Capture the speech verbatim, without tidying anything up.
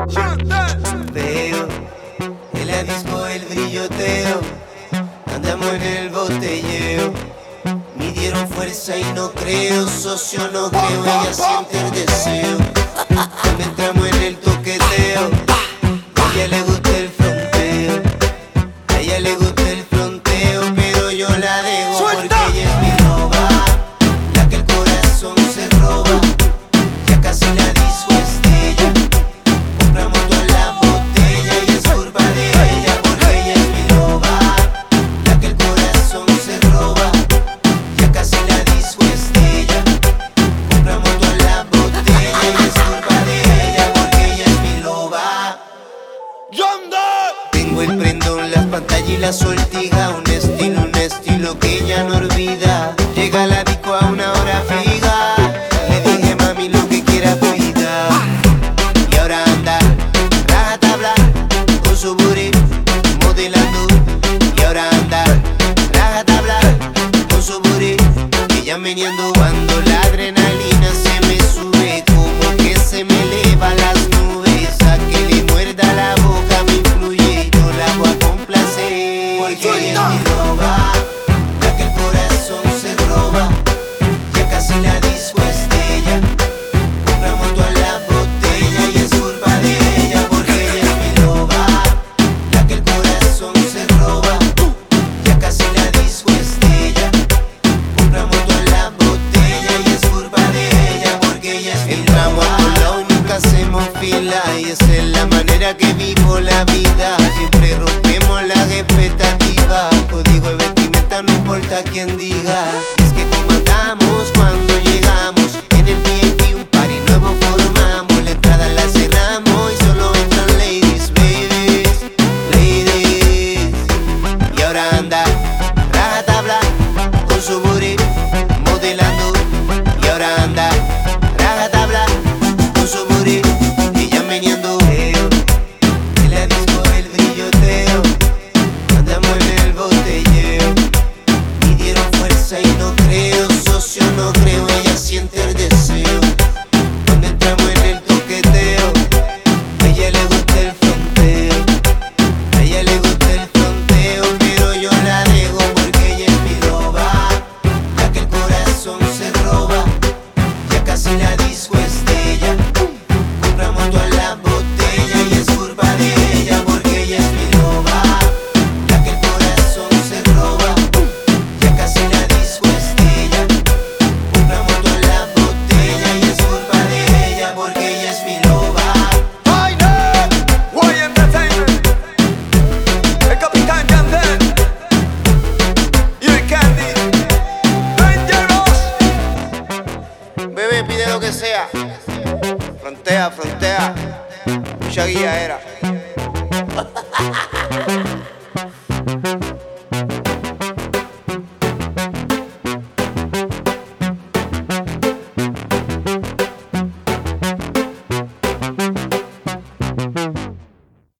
Veo en la disco el brilloteo, andamos en el botelleo. Midieron fuerza y no creo, socio no creo, ella siente el deseo. Cuando entramos en el toqueteo, a ella le gusta el fronteo, a ella le gusta el fronteo, pero yo la dejo porque ella es mi loba, la que el corazón se roba. Ya casi la disco es de ella, compramos toda la botella y es culpa de ella porque ella es mi loba, la que el corazón se roba. Ya casi la disco es de ella, compramos toda la botella y es culpa de ella porque ella es mi loba. Tengo el prendón, las pantallas y la sortija, un estilo, un estilo que ella no olvida. Llega a la disco a una hora fija, le dije mami lo que quiera pida. Y ahora anda rajatabla con su booty modelando. Y ahora anda rajatabla con su booty, ella meneando. Cuando la adrenalina se me sube, como que se me eleva las nubes. A que le muerda la boca me influye, yo la voy a complacer porque ella es mi loba, la que el corazón se roba. Ya casi la disco es de ella, compramos toda la botella y es culpa de ella porque ella es mi loba, la que el corazón se roba. Ya casi la disco es de ella, compramos toda la botella y es culpa de ella porque ella es mi loba. Entramos a todos lados y nunca hacemos fila, y esa es la manera que vivo la vida. Siempre rompemos las expectativas, código de vestimenta no importa quién diga. Es que como andamos cuando llegamos, en el V I P un party nuevo formamos. La entrada la cerramos y solo entran ladies, ladies, ladies. Y ahora anda rajatabla con su booty modelando. Y ahora anda rajatabla con su booty, ella meneando. Veo en la disco el brilloteo, andamos en el botelleo. Midieron fuerza y no creo, socio no creo, ella siente el deseo. Cuando entramos en el toqueteo, a ella le gusta el fronteo, a ella le gusta el fronteo, pero yo la dejo porque ella es mi loba, la que el corazón se roba. Ya casi la disco es de ella, compramos toda la botella y es culpa de ella porque ella es mi loba, la que el corazón se roba. Ya casi la disco es de ella, compramos toda la botella y es culpa de ella porque ella es mi loba. Guay Entertainment, el Capitán Yandel y el Candy Dangerous. Bebé, pide lo que sea, frontea, frontea, mucha guía era.